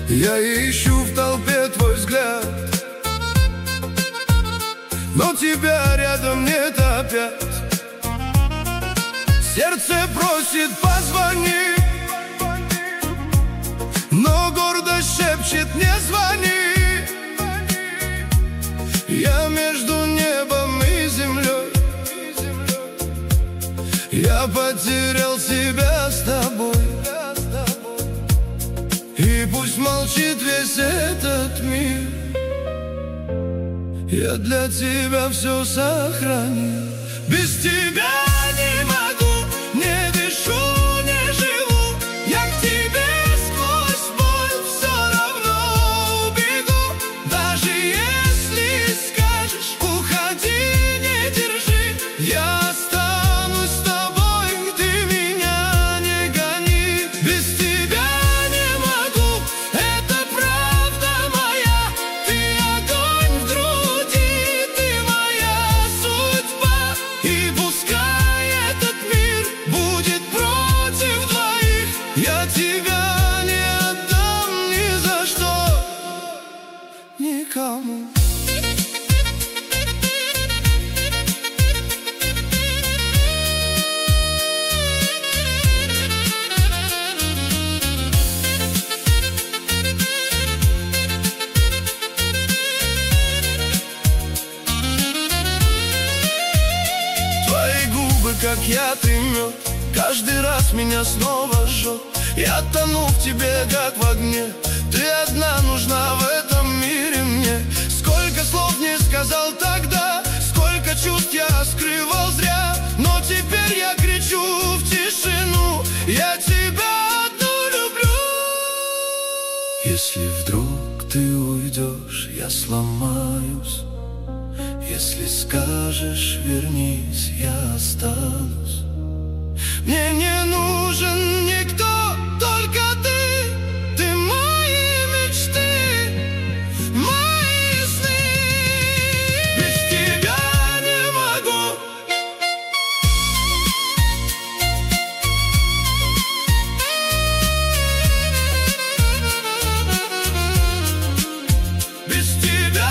Я ищу в толпе твой взгляд, но тебя рядом нет опять. Сердце просит позвони, но гордость шепчет не звони. Я между небом и землей, я потерял себя с тобой. И пусть молчит весь этот мир, я для тебя все сохранил. Без тебя не могу, не дышу, не живу. Я к тебе сквозь боль все равно убегу. Даже если скажешь уходи, не держи, я останусь с тобой, ты меня не гони. Без тебя не могу, это правда моя. Ты огонь в груди, ты моя судьба. И пускай этот мир будет против двоих, я тебя не отдам ни за что никому. Твои губы, как яд и мед, каждый раз меня снова жжет. Я тону в тебе, как в огне, ты одна нужна в этом мире мне. Сколько слов не сказал тогда, сколько чувств я скрывал зря, но теперь я кричу в тишину: я тебя одну люблю. Если вдруг ты уйдешь, я сломаюсь. Если скажешь вернись, я останусь. Мне не нужен никто, только ты. Ты мои мечты, мои сны. Без тебя не могу. Без тебя